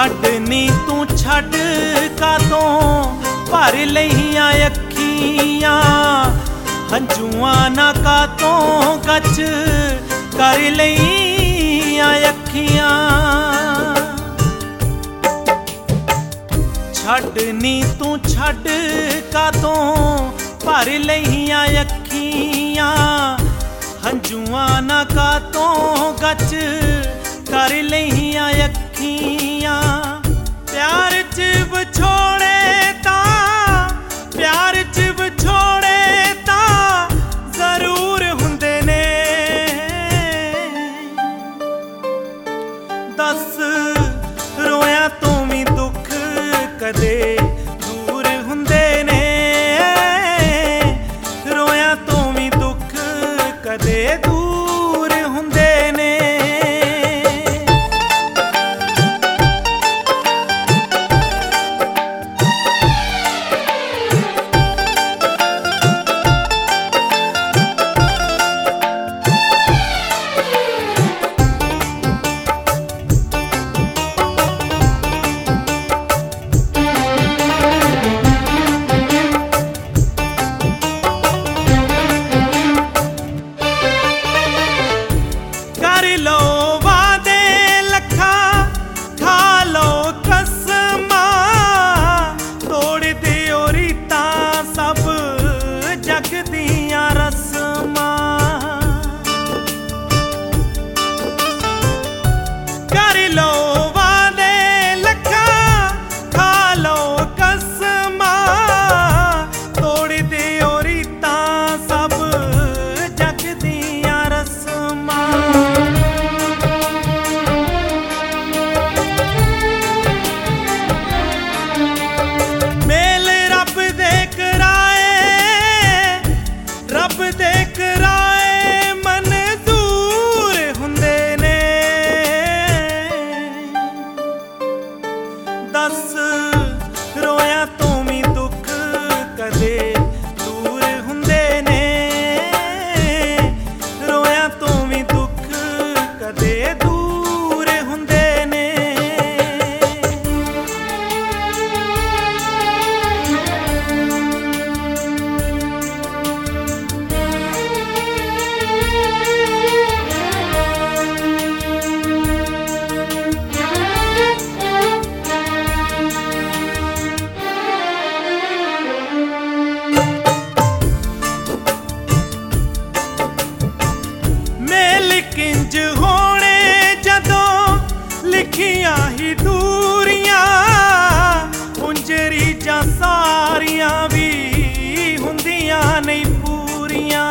छड्डनी तू छड्ड कातों भर लईयां अखियां हंझुआं ना कातों गच कर लईयां अखियां। छड्डनी तू छड्ड कातों भर लईयां अखियां हंझुआं ना कातों गच कर लईयां अखियां। प्यार च विछोड़े तां प्यार च विछोड़े तां जरूर हुंदे ने। दस रोया तों भी दुख कदे दूर हुंदे ने। रोया तों भी दुख कदे दूर हुंदे ने। रोया तों भी दुख कदे दूर हुंदे ने। रोया तों भी दुख कदे दूर हुंदे ने। किंज होने जदों लिखियां ही दूरियां उंजरी जा सारियां भी हुंदियां नहीं पूरियां।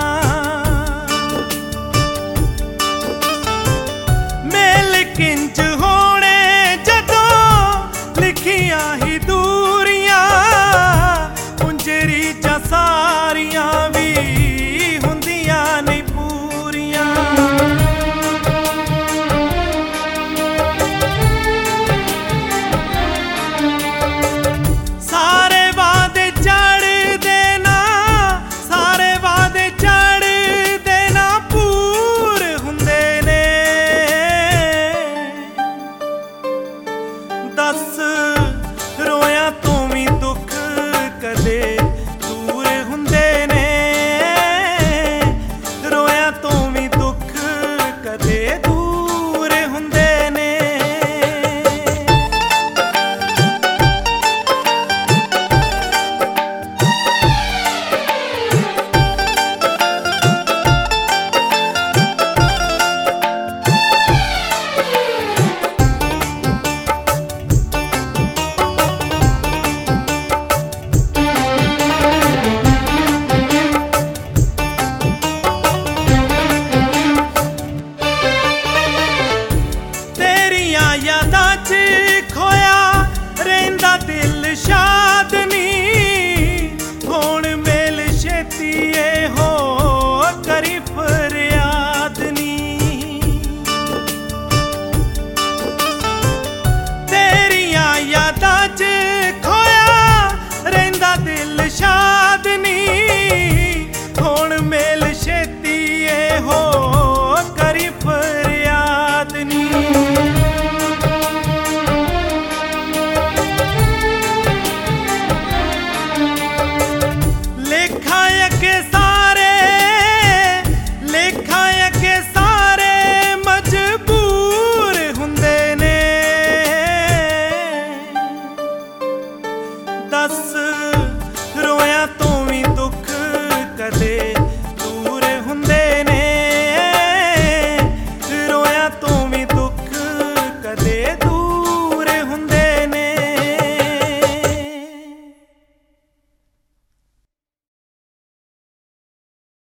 मेल किंज होने जदों लिखियां ही दूरियां उंजरी जा सारियां